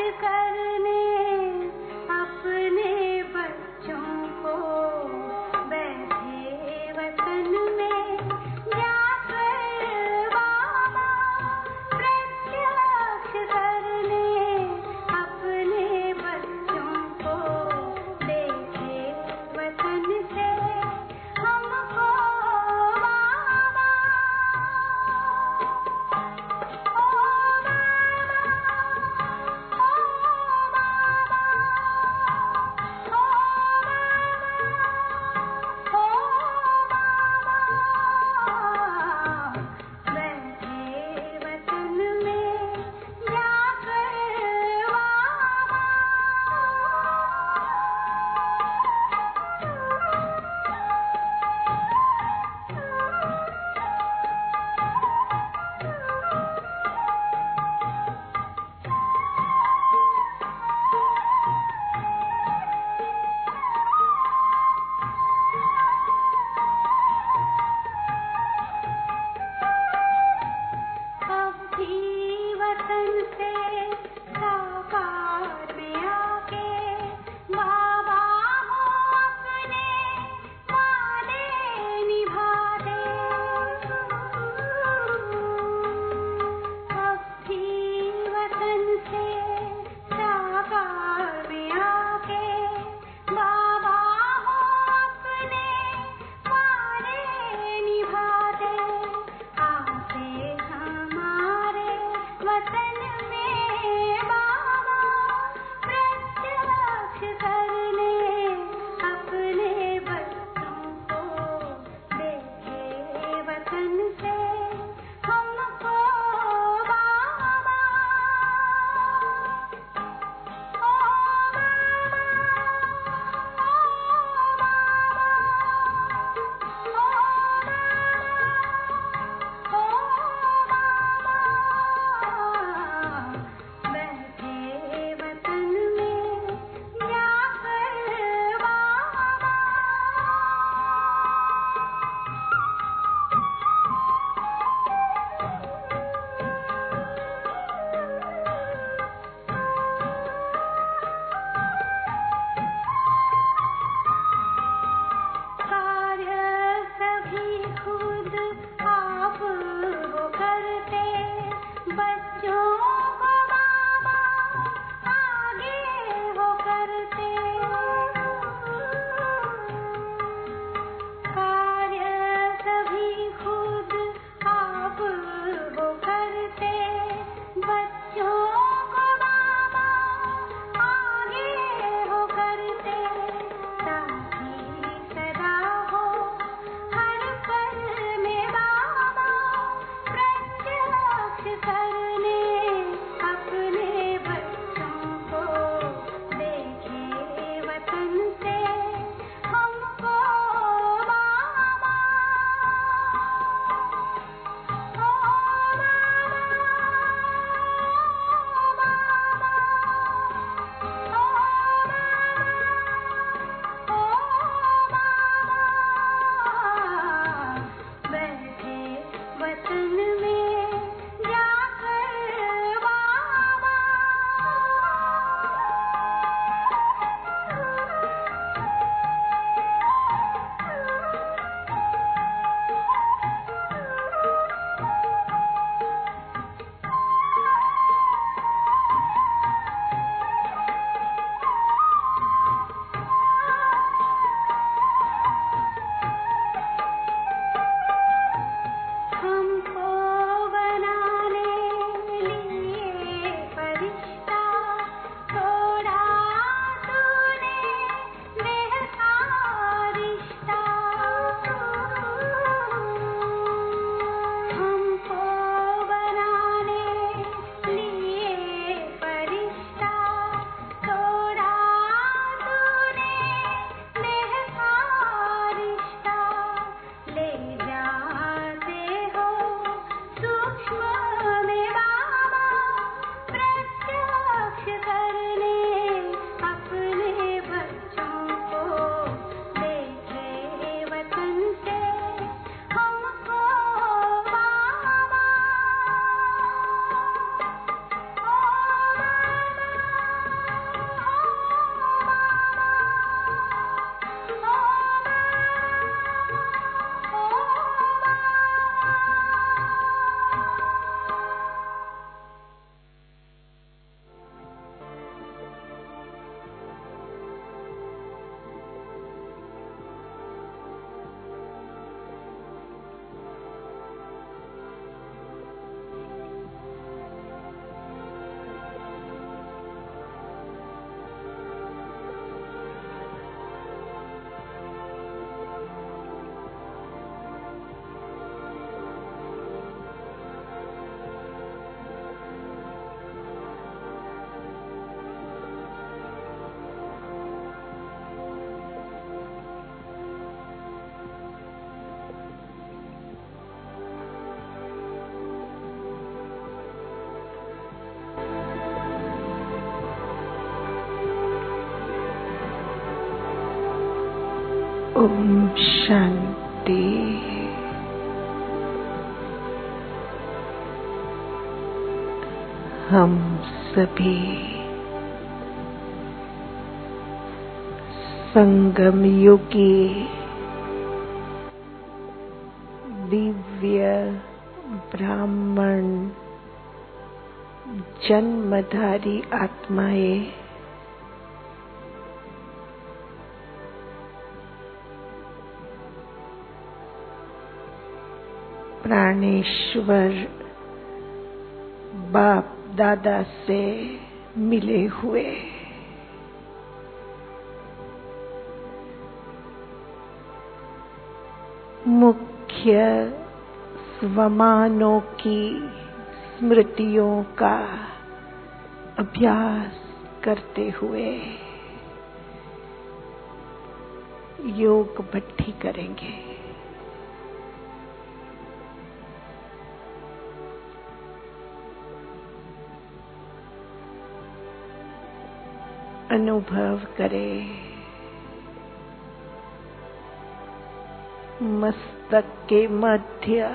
करने ओम शांति। हम सभी संगम युगी दिव्य ब्राह्मण जन्मधारी आत्माएं प्राणेश्वर बाप दादा से मिले हुए मुख्य स्वमानों की स्मृतियों का अभ्यास करते हुए योग भट्ठी करेंगे। अनुभव करें मस्तक के मध्य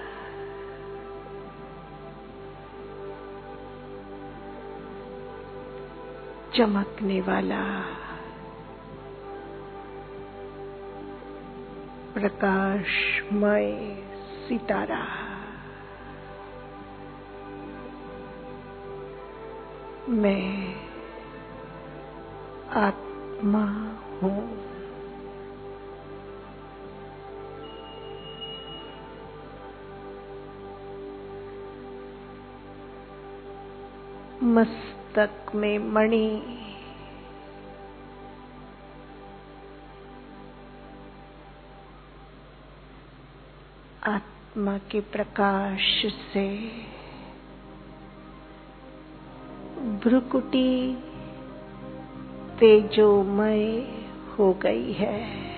चमकने वाला प्रकाशमय सितारा। मैं आत्मा हूँ। मस्तक में मणि आत्मा के प्रकाश से भ्रुकुटी तेजोमय हो गई है।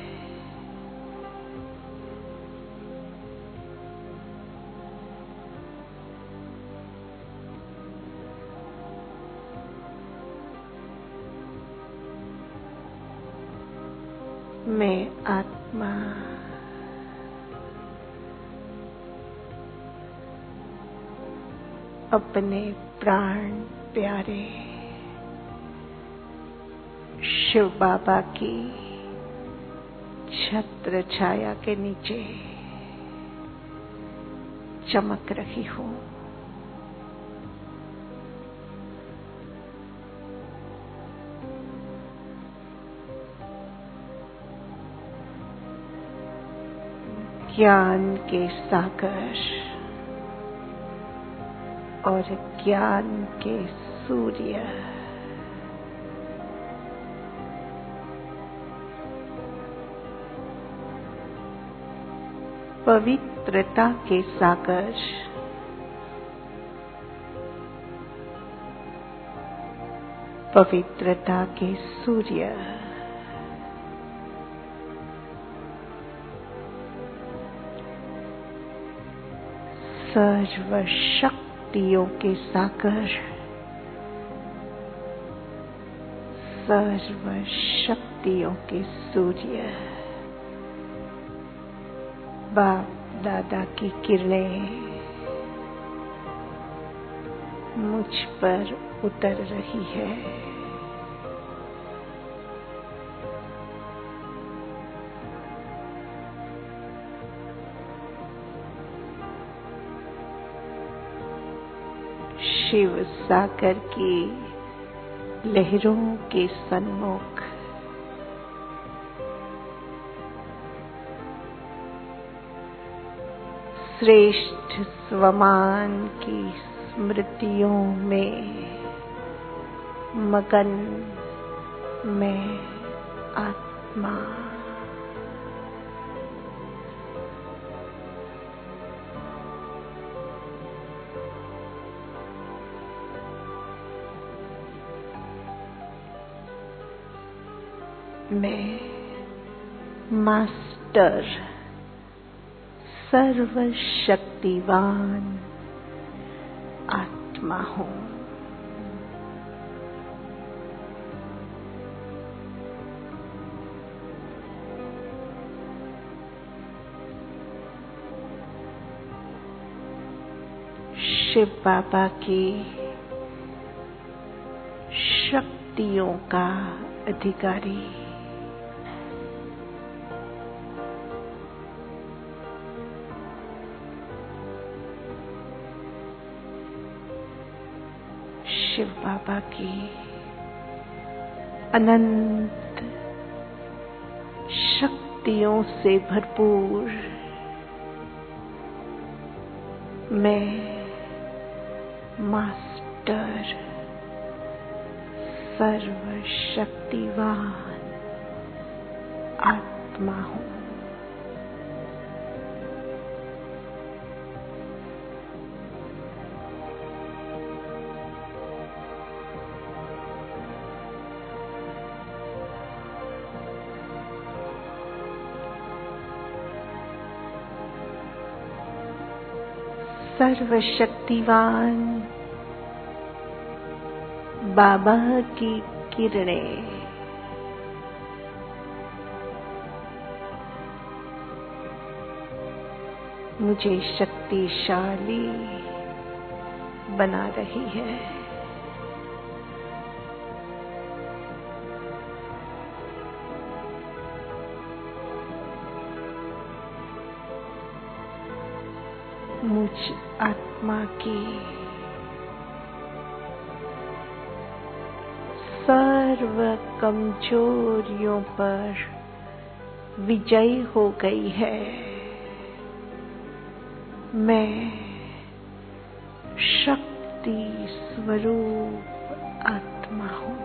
मैं आत्मा अपने प्राण प्यारे शिव बाबा की छत्र छाया के नीचे चमक रही हूँ। ज्ञान के सागर और ज्ञान के सूर्य पवित्रता के सागर पवित्रता के सूर्य सर्व शक्तियों के सागर सर्व शक्तियों के सूर्य बाप दादा की किरणें मुझ पर उतर रही है। शिव सागर की लहरों के सन्मुख श्रेष्ठ स्वमान की स्मृतियों में मगन मैं आत्मा मैं मास्टर सर्वशक्तिवान आत्मा हूँ। शिव बाबा की शक्तियों का अधिकारी। शिव बाबा की अनंत शक्तियों से भरपूर मैं मास्टर सर्वशक्तिवान आत्मा हूँ। सर्वशक्तिवान बाबा की किरणें मुझे शक्तिशाली बना रही है। मुझ आत्मा की सर्व कमजोरियों पर विजय हो गई है। मैं शक्ति स्वरूप आत्मा हूँ।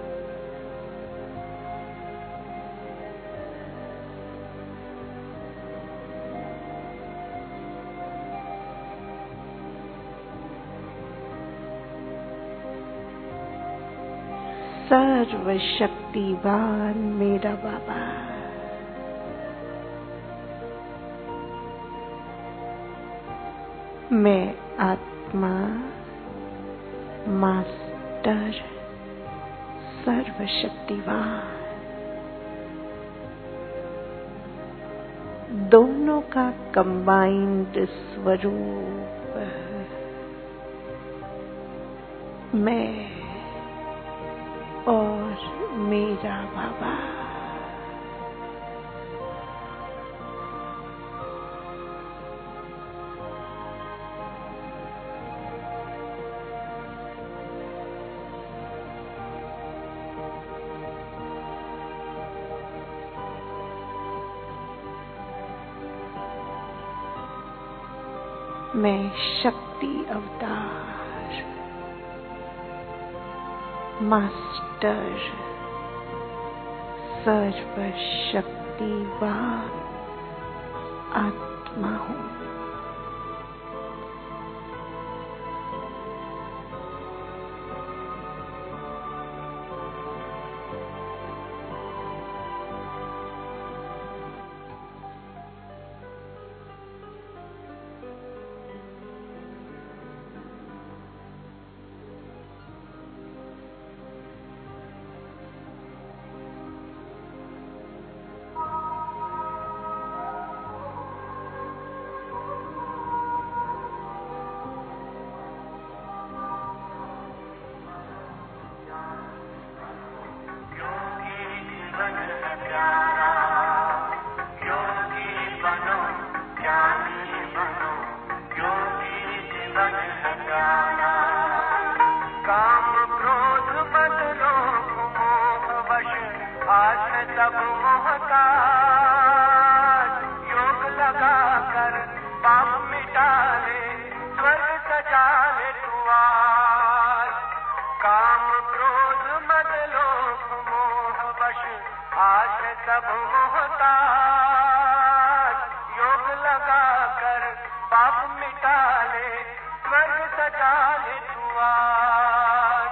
सर्वशक्तिवान मेरा बाबा मैं आत्मा मास्टर सर्वशक्तिवान दोनों का कंबाइंड स्वरूप मैं और मेरा बाबा। मैं शक्ति अवतार मास्टर सर्वशक्तिवान आत्मा हूँ। सब मोहताज योग लगा कर पाप मिटा ले, स्वर्ग सजा ले तू आज। काम क्रोध मद लोभ मोह वश आज है सब मोहताज योग लगा कर पाप मिटा ले, स्वर्ग सजा ले तू आज।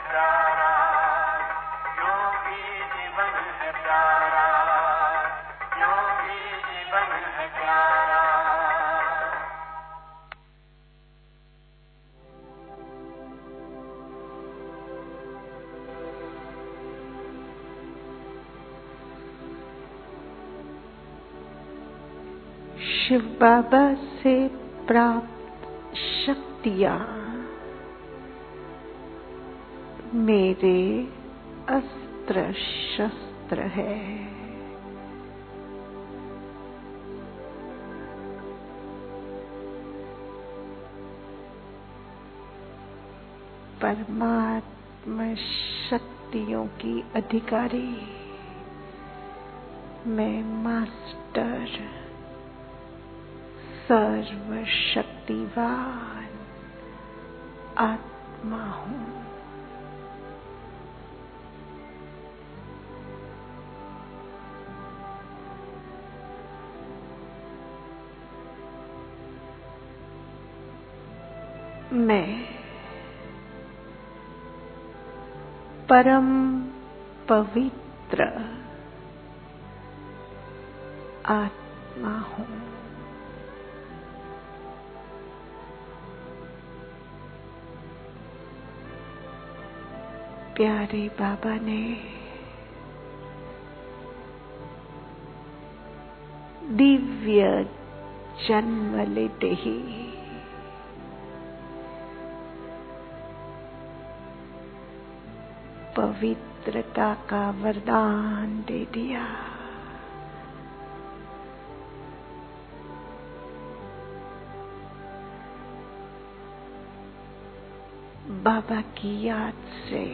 प्यारा, योगी जीवन है प्यारा, योगी जीवन है प्यारा। शिव बाबा से प्राप्त शक्तियाँ मेरे अस्त्र शस्त्र है। परमात्मा शक्तियों की अधिकारी मैं मास्टर सर्वशक्तिवान आत्मा हूँ। मैं परम पवित्र आत्मा हूँ। प्यारे बाबा ने दिव्य जन्म लेते ही पवित्रता का वरदान दे दिया। बाबा की याद से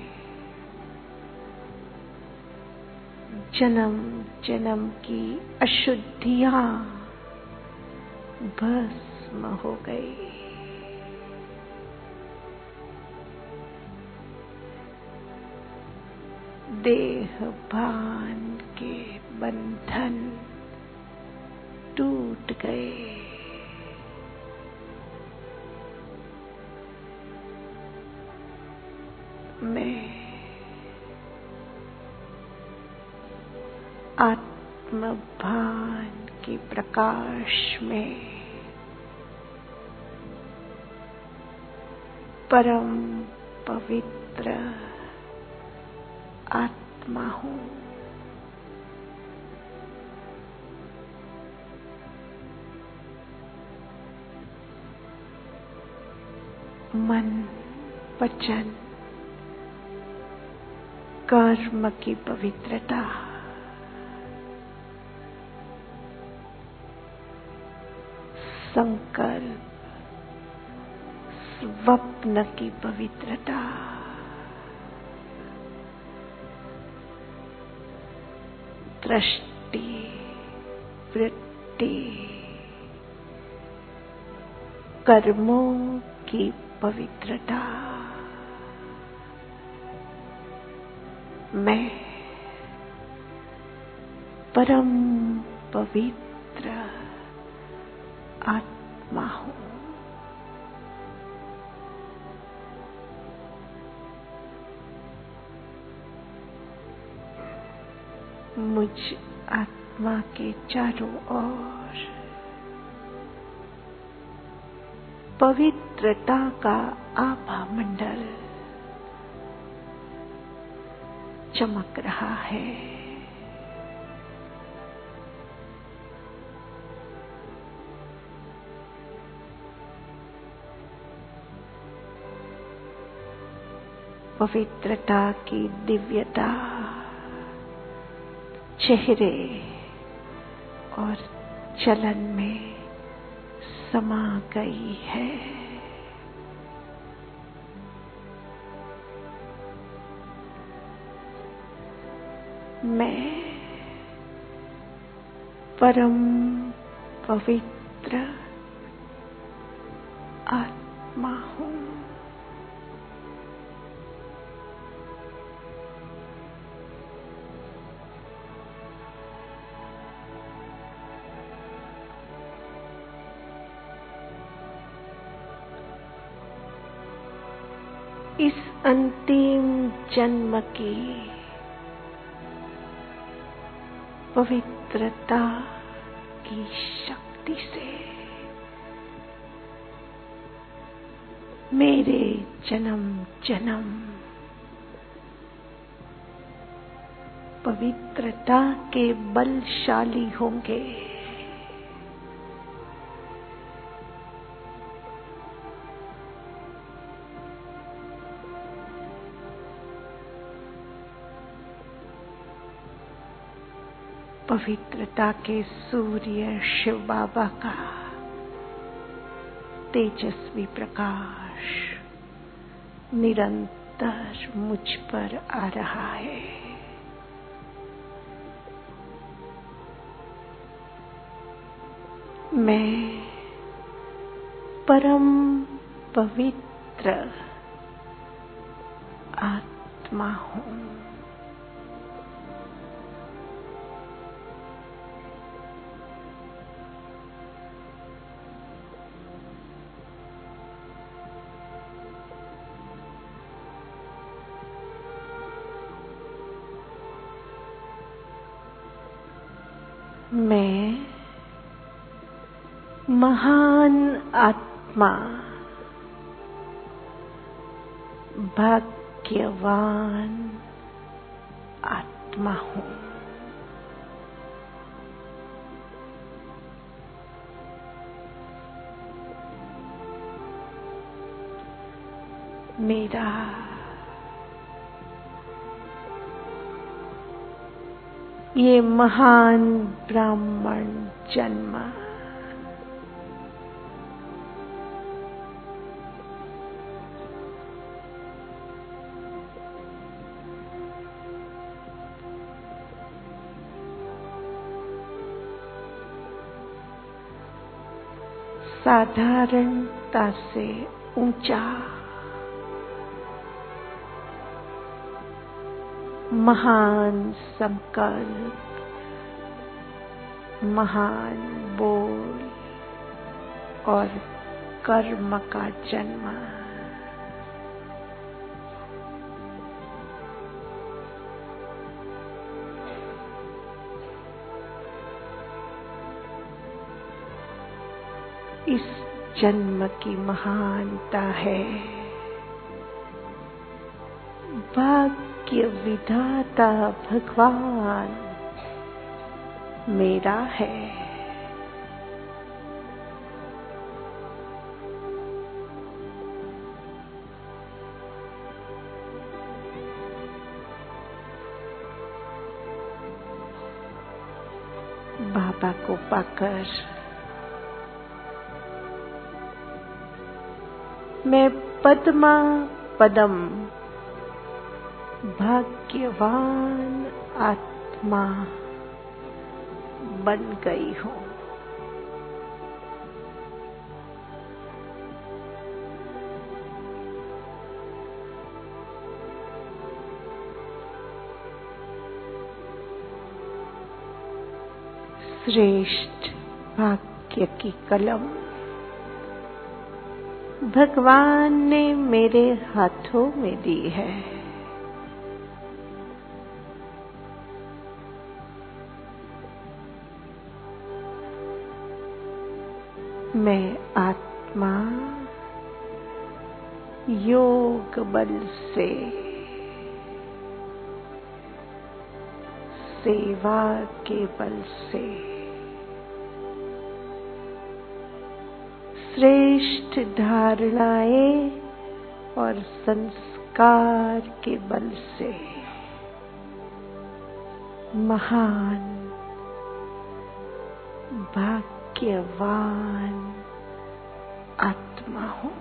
जन्म जन्म की अशुद्धियां भस्म हो गई। देह भान के बंधन टूट गए। मैं आत्मभान के प्रकाश में परम पवित्र आत्मा हूँ। मन, वचन, कर्म की पवित्रता संकल्प, स्वप्न की पवित्रता दृष्टि, वृत्ति, कर्मों की पवित्रता मैं परम पवित्र आत्मा हूँ। मुझ आत्मा के चारों ओर पवित्रता का आभा मंडल चमक रहा है। पवित्रता की दिव्यता चेहरे और चलन में समा गई है। मैं परम पवित्र आत्मा हूँ। इस अंतिम जन्म की पवित्रता की शक्ति से मेरे जन्म जन्म पवित्रता के बलशाली होंगे। पवित्रता के सूर्य शिव बाबा का तेजस्वी प्रकाश निरंतर मुझ पर आ रहा है। मैं परम पवित्र आत्मा हूँ। मैं महान आत्मा, भाग्यवान आत्मा हूँ। मेरा ये महान ब्राह्मण जन्म साधारणता से ऊंचा महान संकल्प, महान बोल और कर्म का जन्म। इस जन्म की महानता है भाग्य विधाता भगवान मेरा है। बाबा को पाकर मैं पद्मा पदम भाग्यवान आत्मा बन गई हूँ। श्रेष्ठ भाग्य की कलम भगवान ने मेरे हाथों में दी है। मैं आत्मा योग बल से सेवा के बल से श्रेष्ठ धारणाएं और संस्कार के बल से महान भाग्यवान आत्मा हूँ।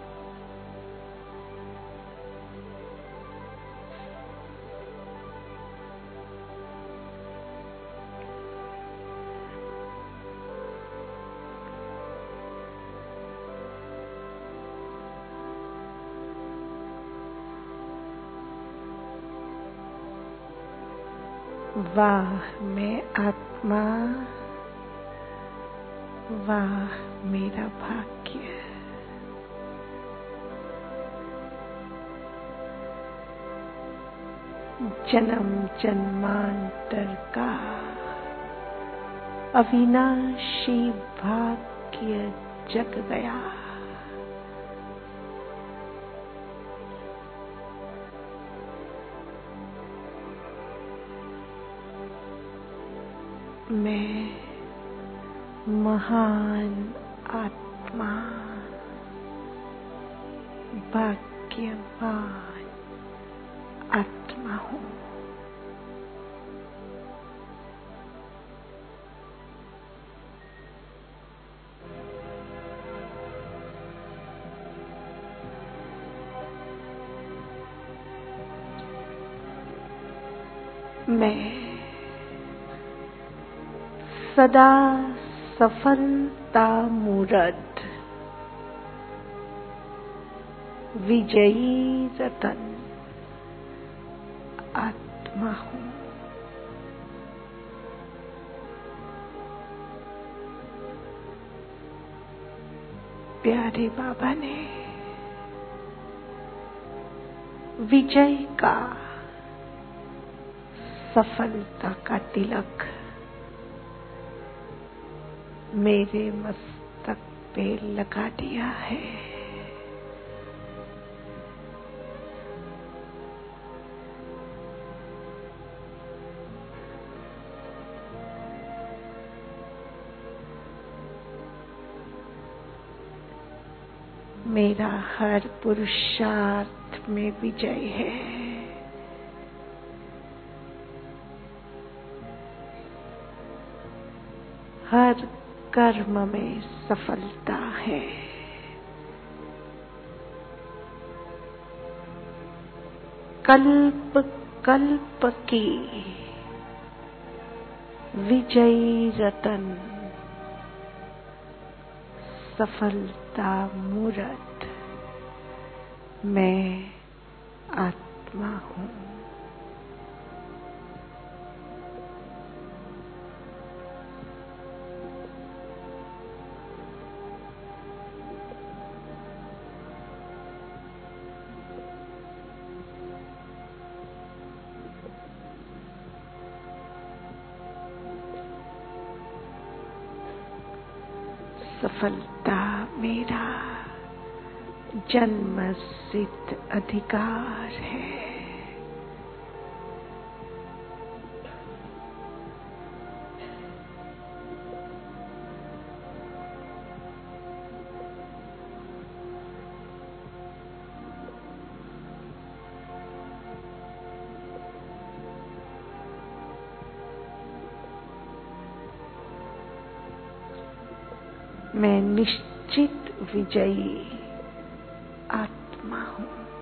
वाह मैं आत्मा, वाह मेरा भाग्य। जन्म जन्मांतर का अविनाशी भाग्य जग गया। मैं महान आत्मा, भाग्यवान आत्मा हूँ। मैं सदा सफलता मूर्त विजयी रतन आत्मा हूँ। प्यारे बाबा ने विजय का, सफलता का तिलक मेरे मस्तक पे लगा दिया है। मेरा हर पुरुषार्थ में विजय है। हर कर्म में सफलता है। कल्प कल्प की विजयी रतन सफलता मूर्त मैं आत्मा हूँ। सफलता मेरा जन्मसिद्ध अधिकार है। मैं निश्चित विजयी आत्मा हूँ।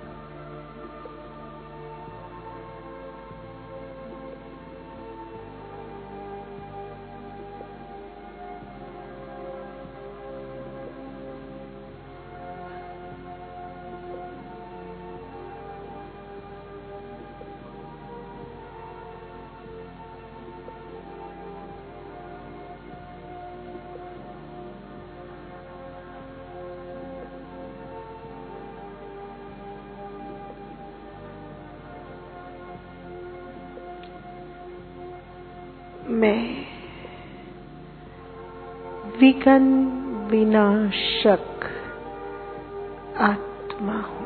मैं विघ्न विनाशक आत्मा हूँ।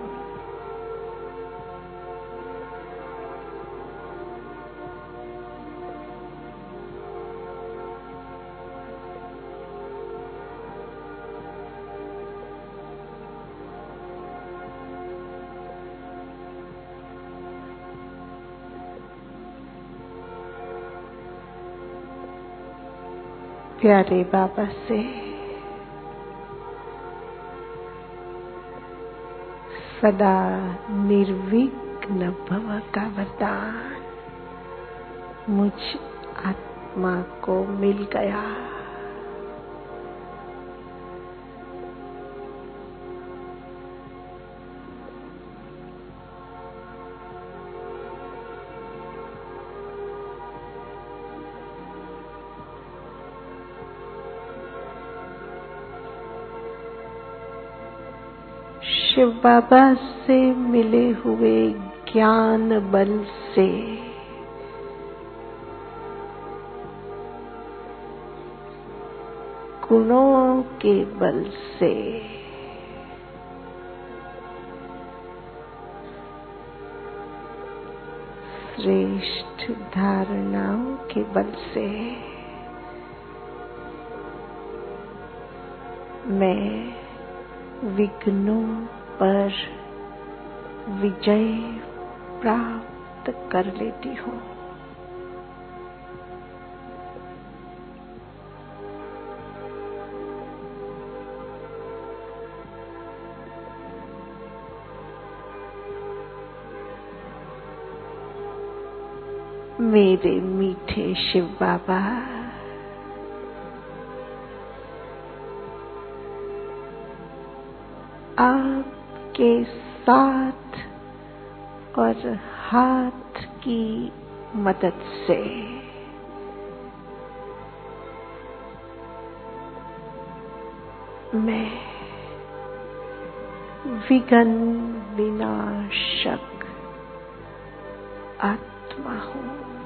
प्यारे बाबा से सदा निर्विघ्न भव का वरदान मुझ आत्मा को मिल गया। शिव बाबा से मिले हुए ज्ञान बल से गुणों के बल से श्रेष्ठ धारणाओं के बल से मैं विघ्नों पर विजय प्राप्त कर लेती हूँ। मेरे मीठे शिव बाबा, आपके साथ और हाथ की मदद से मैं विघ्न विनाशक आत्मा हूँ।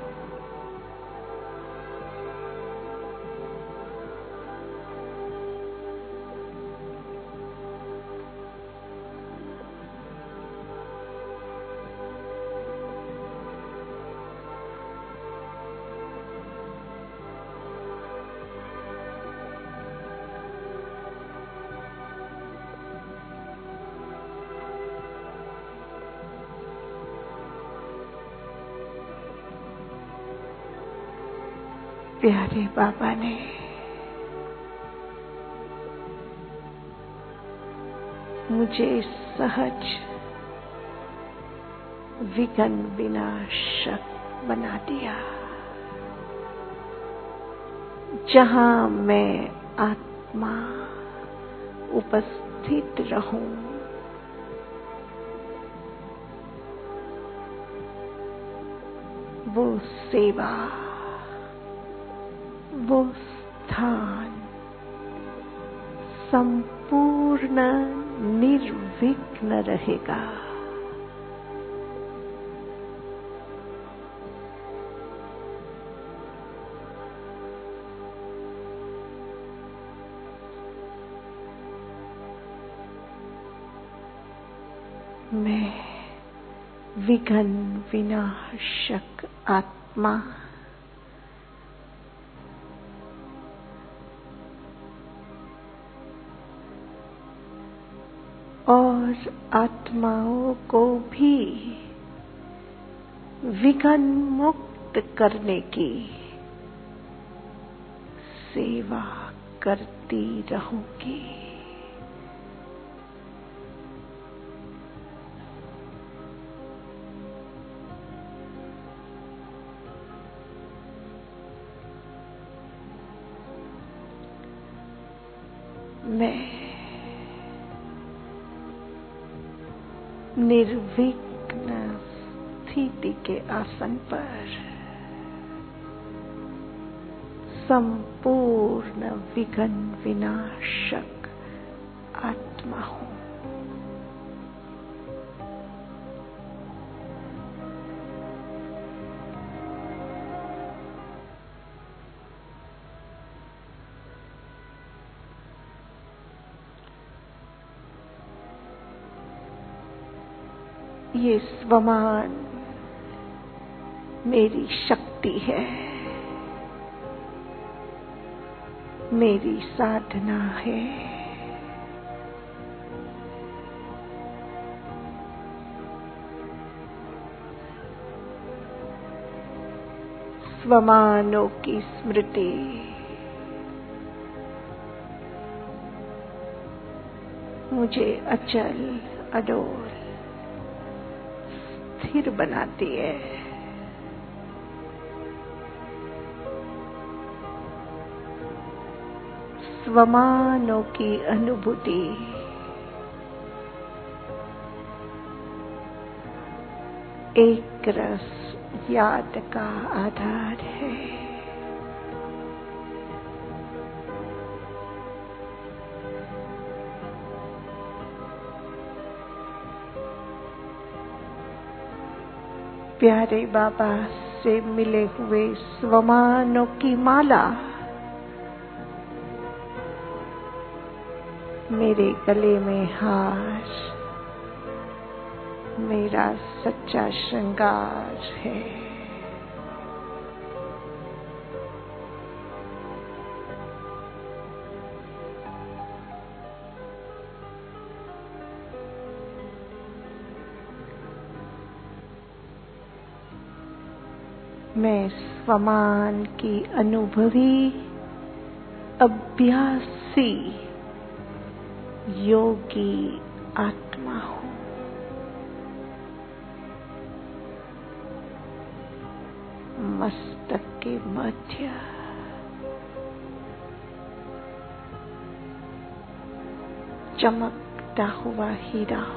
प्यारे बाबा ने मुझे सहज विघ्न विनाशक बना दिया। जहां मैं आत्मा उपस्थित रहूं, वो सेवा, वो स्थान संपूर्ण निर्विघ्न रहेगा। मैं विघ्न विनाशक आत्मा और आत्माओं को भी विघ्न मुक्त करने की सेवा करती रहूंगी। मैं निर्विघ्न स्थिति के आसन पर संपूर्ण विघ्न विनाशक आत्मा हूँ। ये स्वमान मेरी शक्ति है, मेरी साधना है। स्वमानों की स्मृति मुझे अचल अडोल स्थिर बनाती है। स्वमानों की अनुभूति एक रस याद का आधार है। प्यारे बाबा से मिले हुए स्वमानों की माला मेरे गले में हार मेरा सच्चा श्रृंगार है। मैं स्वमान की अनुभवी अभ्यासी योगी आत्मा हूँ। मस्तक के मध्य चमकता हुआ हीरा हूँ।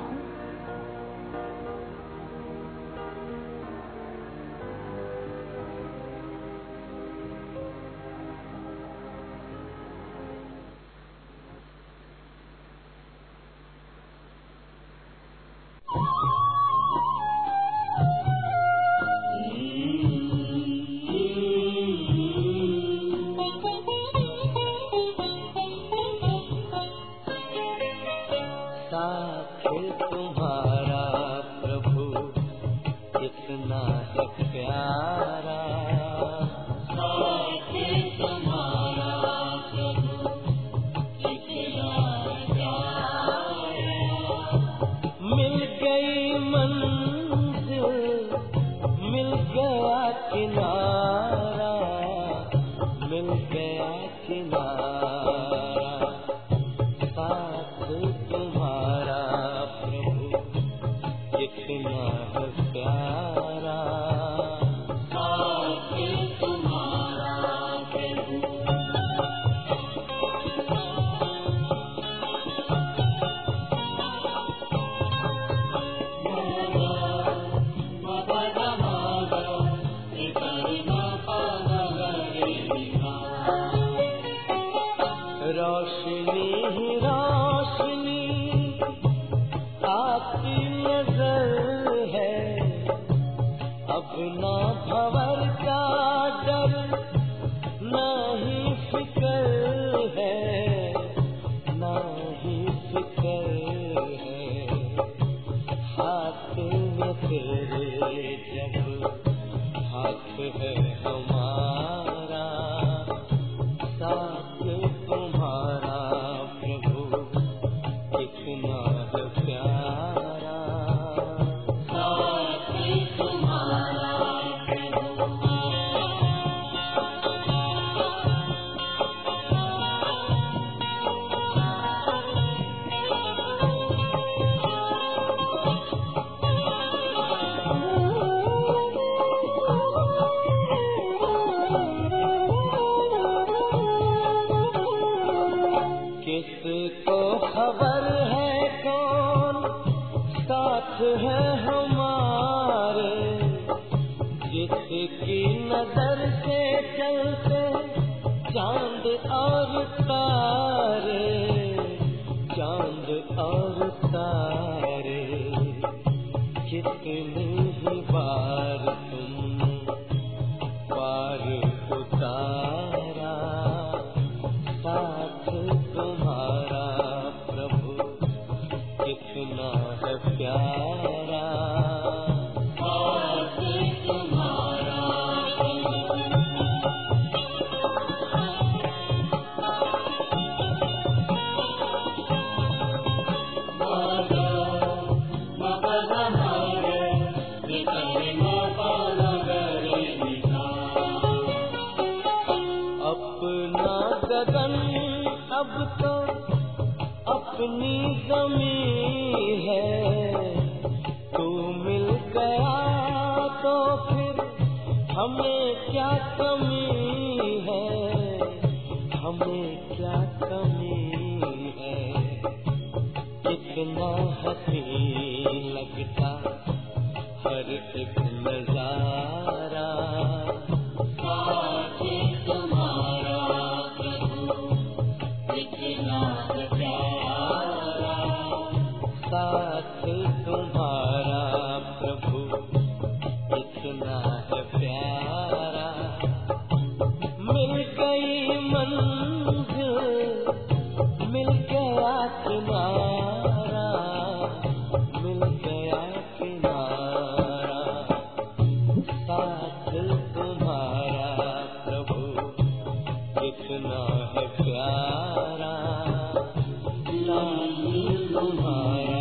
किनारा, मिल गया किनारा, साथ तुम्हारा प्रभु कितना है प्यारा, साथ तुम्हारा